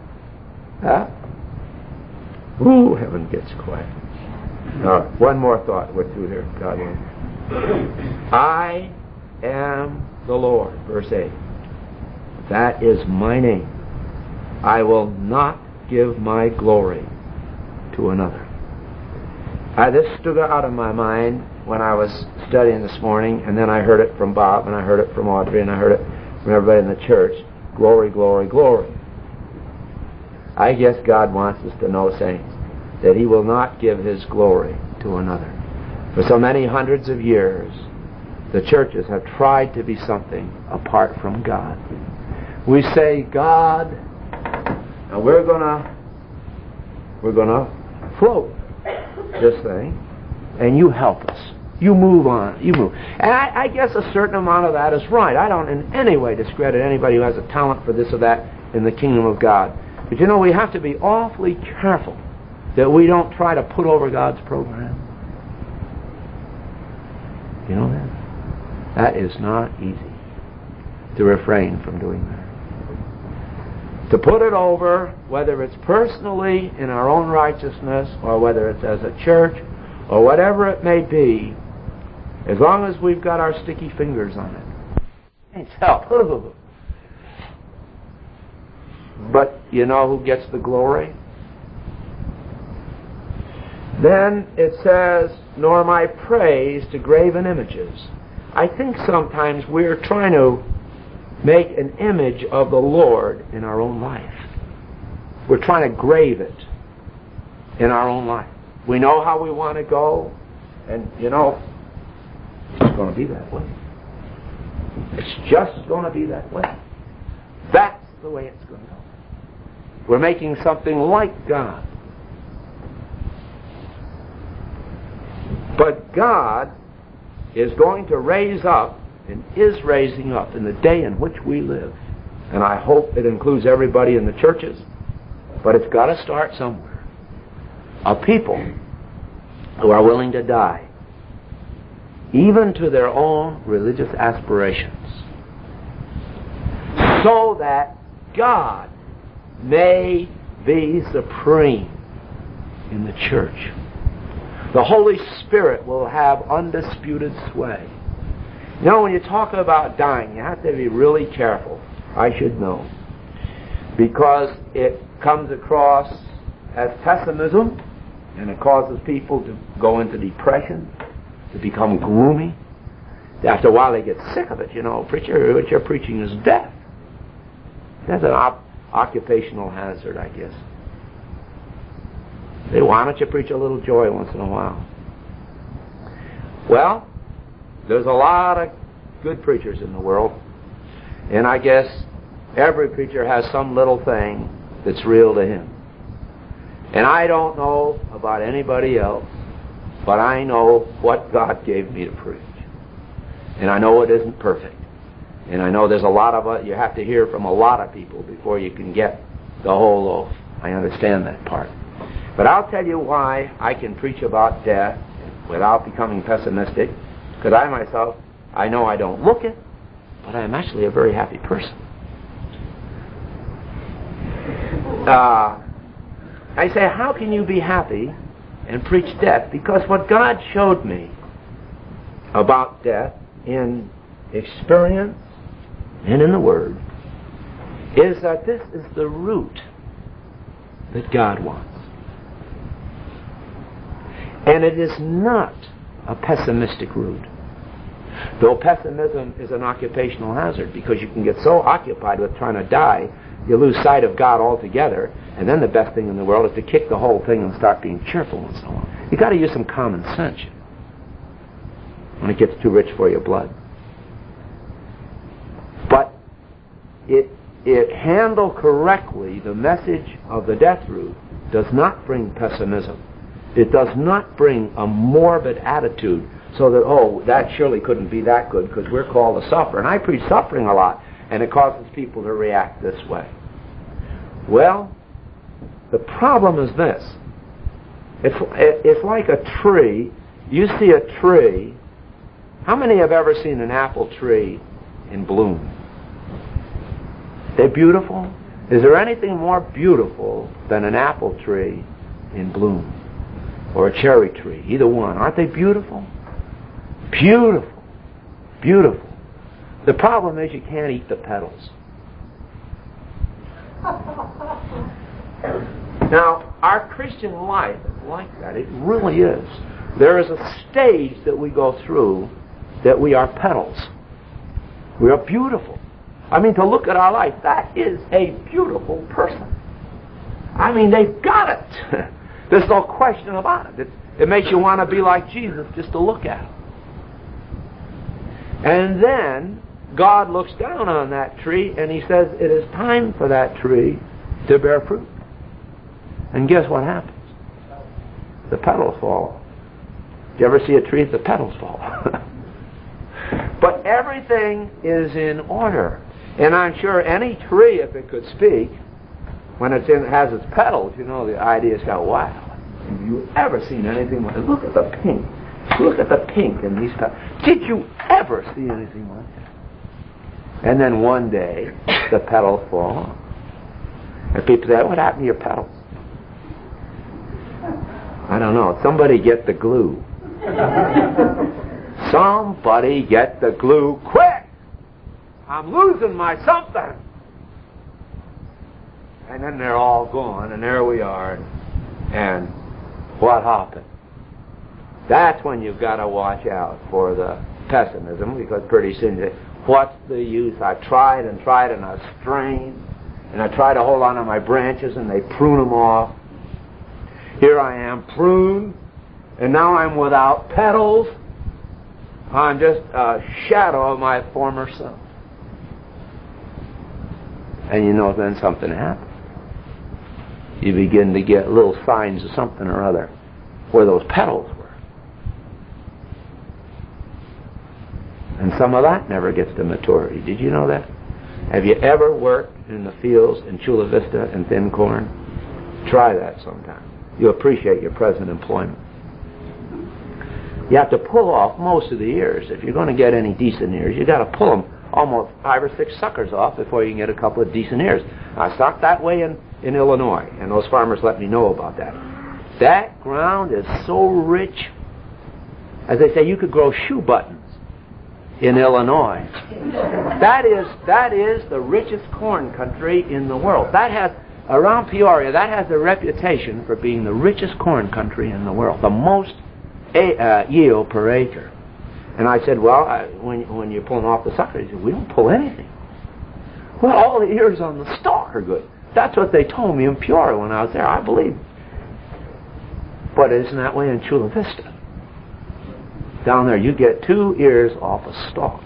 Ooh, heaven gets quiet. One more thought. We're through here. God willing. I am the Lord. Verse 8. That is my name. I will not give my glory to another. This stood out of my mind when I was studying this morning, and then I heard it from Bob, and I heard it from Audrey, and I heard it from everybody in the church. Glory, glory, glory. I guess God wants us to know, saints, that He will not give His glory to another. For so many hundreds of years, the churches have tried to be something apart from God. We say, God, and we're gonna float this thing, and you help us. You move on. You move. And I guess a certain amount of that is right. I don't in any way discredit anybody who has a talent for this or that in the kingdom of God. But you know, we have to be awfully careful that we don't try to put over God's program. You know that? That is not easy to refrain from doing that. to put it over, whether it's personally in our own righteousness or whether it's as a church or whatever it may be, as long as we've got our sticky fingers on it. It's help. But you know who gets the glory? Then it says, nor my praise to graven images. I think sometimes we're trying to make an image of the Lord in our own life. We're trying to grave it in our own life. We know how we want to go, and you know, it's going to be that way. It's just going to be that way. That's the way it's going to go. We're making something like God. But God is going to raise up and is raising up in the day in which we live. And I hope it includes everybody in the churches, but it's got to start somewhere. A people who are willing to die, even to their own religious aspirations, so that God may be supreme in the church. The Holy Spirit will have undisputed sway. You know, when you talk about dying, you have to be really careful. I should know. Because it comes across as pessimism, and it causes people to go into depression, to become gloomy. After a while they get sick of it. You know, preacher, what you're preaching is death. That's an occupational hazard, I guess. Say, why don't you preach a little joy once in a while? Well, there's a lot of good preachers in the world, and I guess every preacher has some little thing that's real to him. And I don't know about anybody else, but I know what God gave me to preach. And I know it isn't perfect. And I know there's a lot of you have to hear from a lot of people before you can get the whole loaf. I understand that part. But I'll tell you why I can preach about death without becoming pessimistic, because I myself, I know I don't look it, but I'm actually a very happy person. I say, how can you be happy and preach death? Because what God showed me about death in experience and in the Word is that this is the root that God wants. And it is not a pessimistic root. Though pessimism is an occupational hazard, because you can get so occupied with trying to die, you lose sight of God altogether, and then the best thing in the world is to kick the whole thing and start being cheerful and so on. You've got to use some common sense when it gets too rich for your blood. But it handled correctly the message of the death root does not bring pessimism. It does not bring a morbid attitude so that, oh, that surely couldn't be that good because we're called to suffer. And I preach suffering a lot, and it causes people to react this way. Well, the problem is this. It's like a tree. You see a tree. How many have ever seen an apple tree in bloom? They're beautiful. Is there anything more beautiful than an apple tree in bloom? Or a cherry tree, either one. Aren't they beautiful? Beautiful. Beautiful. The problem is you can't eat the petals. Now, our Christian life is like that. It really is. There is a stage that we go through that we are petals. We are beautiful. I mean, to look at our life, that is a beautiful person. I mean, they've got it. There's no question about it. It makes you want to be like Jesus just to look at him. And then God looks down on that tree and he says, it is time for that tree to bear fruit. And guess what happens? The petals fall. Do you ever see a tree that the petals fall? But everything is in order. And I'm sure any tree, if it could speak, when it has its petals, you know, the idea is, wow, have you ever seen anything like that? Look at the pink. Look at the pink in these petals. Did you ever see anything like that? And then one day, the petals fall off. And people say, what happened to your pedals? I don't know. Somebody get the glue. Somebody get the glue quick. I'm losing my something. And then they're all gone, and there we are. And what happened? That's when you've got to watch out for the pessimism, because pretty soon you say, what's the use? I tried and tried and I strained, and I try to hold on to my branches and they prune them off. Here I am pruned, and now I'm without petals. I'm just a shadow of my former self. And you know, then something happens. You begin to get little signs of something or other where those petals were. And some of that never gets to maturity. Did you know that? Have you ever worked in the fields in Chula Vista and thin corn? Try that sometime. You appreciate your present employment. You have to pull off most of the ears. If you're going to get any decent ears, you've got to pull them almost 5 or 6 suckers off before you can get a couple of decent ears. I stopped that way in Illinois, and those farmers let me know about that. That ground is so rich. As they say, you could grow shoe buttons in Illinois. That is the richest corn country in the world. That has, around Peoria, that has a reputation for being the richest corn country in the world, the most yield per acre. And I said, well, when you're pulling off the sucker, he said, we don't pull anything. Well, all the ears on the stalk are good. That's what they told me in Peoria when I was there. I believe. But it isn't that way in Chula Vista. Down there, you get 2 ears off a stalk.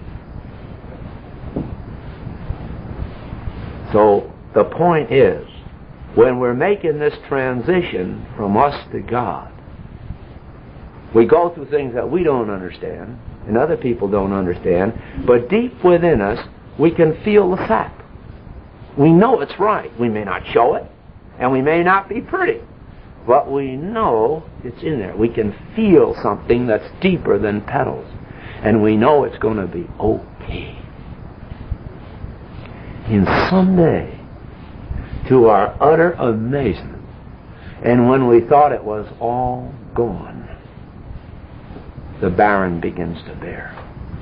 So the point is, when we're making this transition from us to God, we go through things that we don't understand and other people don't understand, but deep within us, we can feel the fact. We know it's right. We may not show it, and we may not be pretty, but we know it's in there. We can feel something that's deeper than petals, and we know it's going to be okay. And someday, to our utter amazement, and when we thought it was all gone, the barren begins to bear.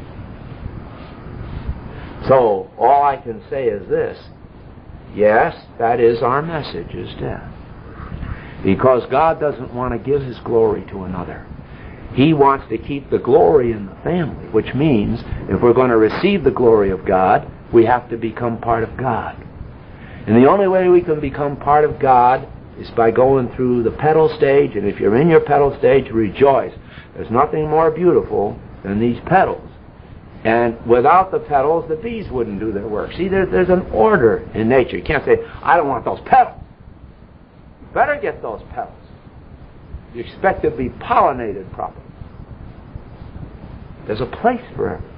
So, all I can say is this. Yes, that is our message, is death. Because God doesn't want to give His glory to another. He wants to keep the glory in the family, which means if we're going to receive the glory of God, we have to become part of God. And the only way we can become part of God is by going through the petal stage, and if you're in your petal stage, rejoice. There's nothing more beautiful than these petals. And without the petals, the bees wouldn't do their work. See, there's an order in nature. You can't say, I don't want those petals. You better get those petals. You expect to be pollinated properly. There's a place for everything.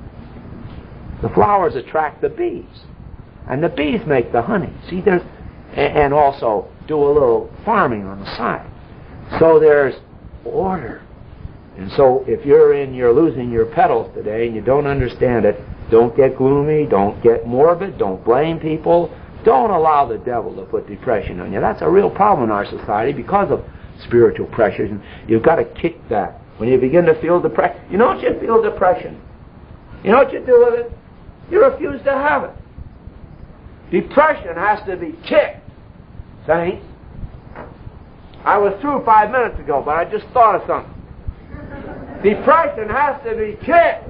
The flowers attract the bees, and the bees make the honey. See, and also do a little farming on the side. So there's order. And so if you're losing your petals today and you don't understand it, don't get gloomy, don't get morbid, don't blame people, don't allow the devil to put depression on you. That's a real problem in our society because of spiritual pressures, and you've got to kick that. When you begin to feel depression, you know what you feel depression? You know what you do with it? You refuse to have it. Depression has to be kicked, saints. I was through 5 minutes ago, but I just thought of something. Depression has to be kicked.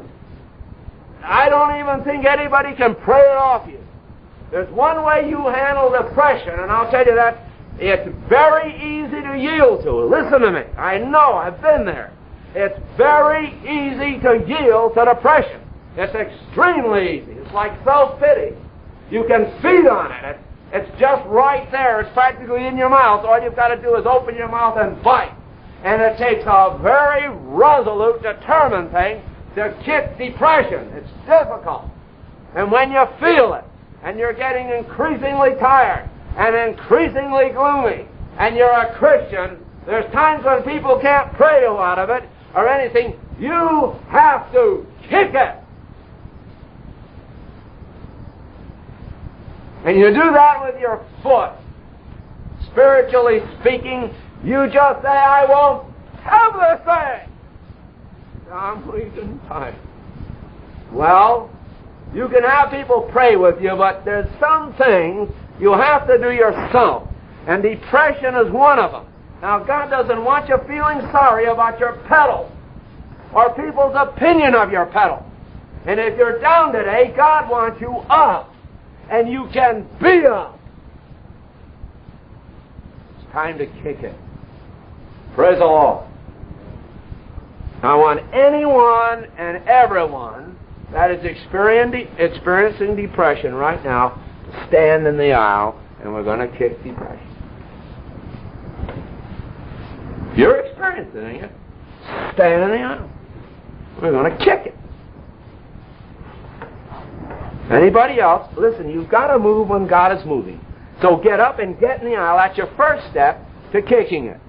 I don't even think anybody can pray it off you. There's one way you handle depression, and I'll tell you that it's very easy to yield to it. Listen to me. I know. I've been there. It's very easy to yield to depression. It's extremely easy. It's like self-pity. You can feed on it. It's just right there. It's practically in your mouth. All you've got to do is open your mouth and bite. And it takes a very resolute, determined thing to kick depression. It's difficult. And when you feel it, and you're getting increasingly tired, and increasingly gloomy, and you're a Christian, there's times when people can't pray you out of it, or anything. You have to kick it. And you do that with your foot. Spiritually speaking, you just say, I won't have this thing. I'm weak and tired. Well, you can have people pray with you, but there's some things you have to do yourself. And depression is one of them. Now, God doesn't want you feeling sorry about your pedal or people's opinion of your pedal. And if you're down today, God wants you up. And you can be up. It's time to kick it. Praise the Lord. I want anyone and everyone that is experiencing depression right now to stand in the aisle, and we're going to kick depression. You're experiencing it. Stand in the aisle. We're going to kick it. Anybody else? Listen, you've got to move when God is moving. So get up and get in the aisle. That's your first step to kicking it.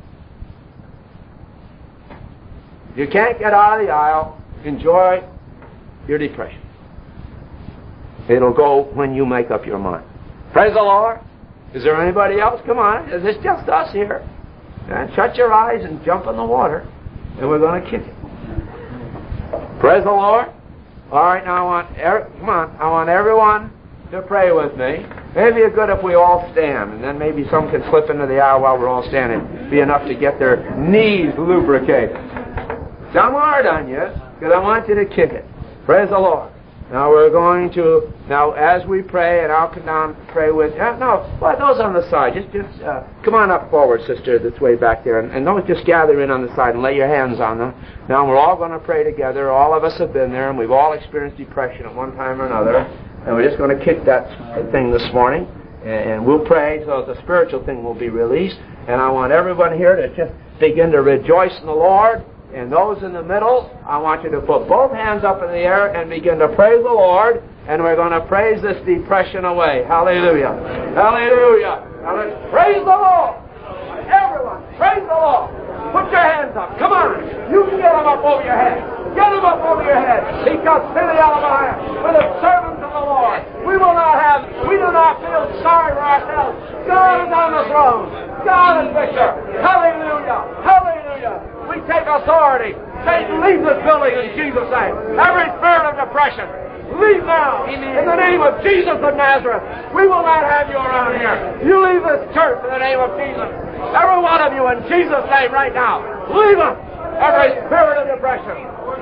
You can't get out of the aisle. Enjoy your depression. It'll go when you make up your mind. Praise the Lord. Is there anybody else? Come on. Is this just us here? And shut your eyes and jump in the water, and we're going to kick it. Praise the Lord. All right, now I want everyone to pray with me. Maybe it's good if we all stand, and then maybe some can slip into the aisle while we're all standing. Be enough to get their knees lubricated. I'm hard on you, because I want you to kick it. Praise the Lord. Now we're going to, as we pray, and I'll come down and pray with you. Those on the side, just come on up forward, sister, that's way back there. And don't just gather in on the side and lay your hands on them. Now we're all going to pray together. All of us have been there, and we've all experienced depression at one time or another. And we're just going to kick that thing this morning. And we'll pray so the spiritual thing will be released. And I want everyone here to just begin to rejoice in the Lord. And those in the middle, I want you to put both hands up in the air and begin to praise the Lord. And we're going to praise this depression away. Hallelujah. Hallelujah. Now let's praise the Lord. Everyone, praise the Lord. Put your hands up. Come on. You can get them up over your head. Get them up over your head. Because we're the servants of the Lord. We do not feel sorry for ourselves. God is on the throne. God is victor. Hallelujah. Hallelujah. We take authority. Satan, leave this building in Jesus' name. Every spirit of depression, leave now. Amen. In the name of Jesus of Nazareth. We will not have you around here. You leave this church in the name of Jesus. Every one of you in Jesus' name right now. Leave us. Every spirit of depression.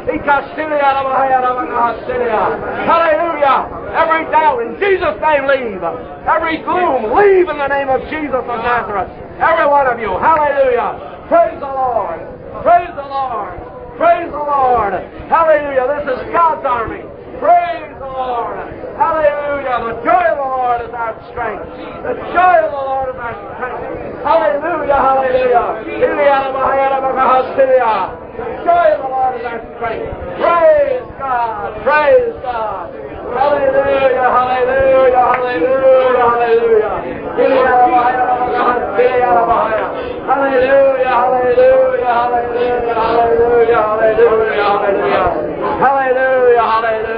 Hallelujah. Every doubt in Jesus' name leave. Every gloom leave in the name of Jesus of Nazareth. Every one of you. Hallelujah. Praise the Lord. Praise the Lord. Praise the Lord. Hallelujah. This is God's army. Praise the Lord. Hallelujah. The joy of the Lord is our strength. The joy of the Lord is our strength. Hallelujah. Hallelujah. The joy of the Lord is our strength. Praise God. Praise God. Hallelujah. Hallelujah. Hallelujah. Hallelujah. Hallelujah. Hallelujah. Hallelujah. Hallelujah. Hallelujah. Hallelujah. Hallelujah. Hallelujah.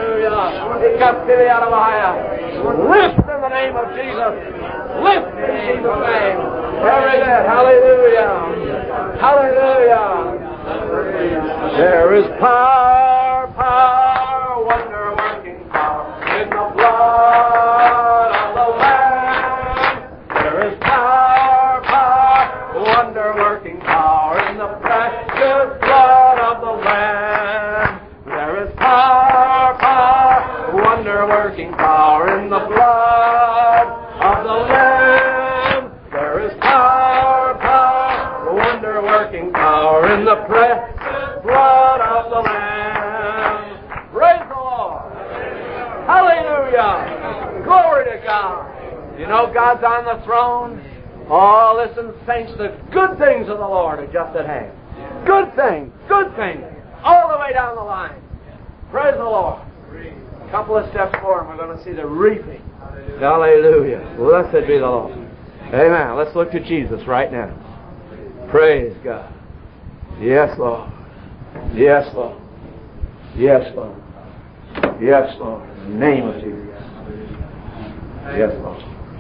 Lift in the name of Jesus. Lift in Jesus' name. Very good. Hallelujah. Hallelujah. There is power, power, wonder-working power in the blood of the Lamb. There is power, power, wonder-working power in the precious blood of the Lamb. There is power, power, wonder-working power in the blood of the Lamb. There is power, power, wonder-working power in the precious blood of the Lamb. Praise the Lord. Hallelujah. Glory to God. You know God's on the throne. Oh, listen, saints, the good things of the Lord are just at hand. Good things, all the way down the line. Praise the Lord. A couple of steps forward, we're going to see the reaping. Hallelujah. Blessed be the Lord. Amen. Let's look to Jesus right now. Praise God. Yes, Lord. Yes, Lord. Yes, Lord. Yes, Lord. In the name of Jesus. Yes, Lord.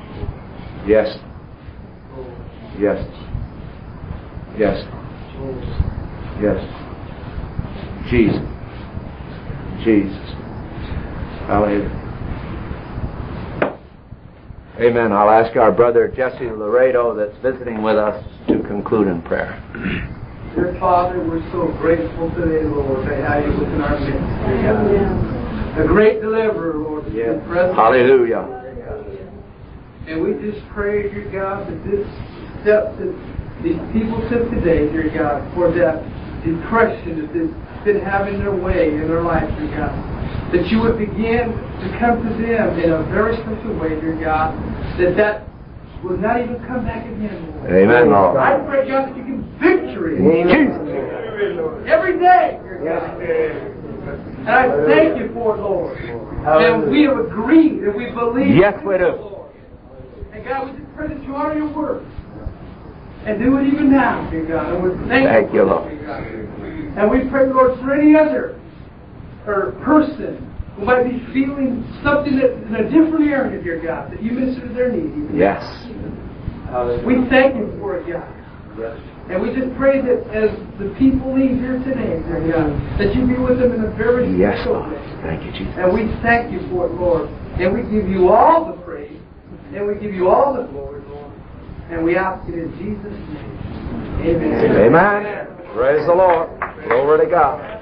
Yes. Yes. Yes. Yes. Jesus. Jesus. Hallelujah. Amen. I'll ask our brother Jesse Laredo that's visiting with us to conclude in prayer. Dear Father, we're so grateful today, Lord, to have you within our midst. A great deliverer, Lord. Yes. Hallelujah. And we just pray, dear God, that this step that these people took today, dear God, for that depression that they've been having their way in their life, dear God, that you would begin to come to them in a very special way, dear God, that will not even come back again, Lord. Amen, Lord. I pray, God, that you give victory every day, dear God. And I thank you for it, Lord. And we have agreed and we believe. Yes, we do. Lord. And God, we just pray that you honor your word. And do it even now, dear God. And we thank you, Lord. Dear God. And we pray, Lord, for any other person who might be feeling something that in a different area, dear God, that you minister to their needs. Yes. We thank you for it, God. Yes. And we just pray that as the people leave here today, dear God, that you be with them in a very special way. Thank you, Jesus. And we thank you for it, Lord. And we give you all the praise. And we give you all the glory, Lord. And we ask it in Jesus' name. Amen. Amen. Praise the Lord. Glory to God.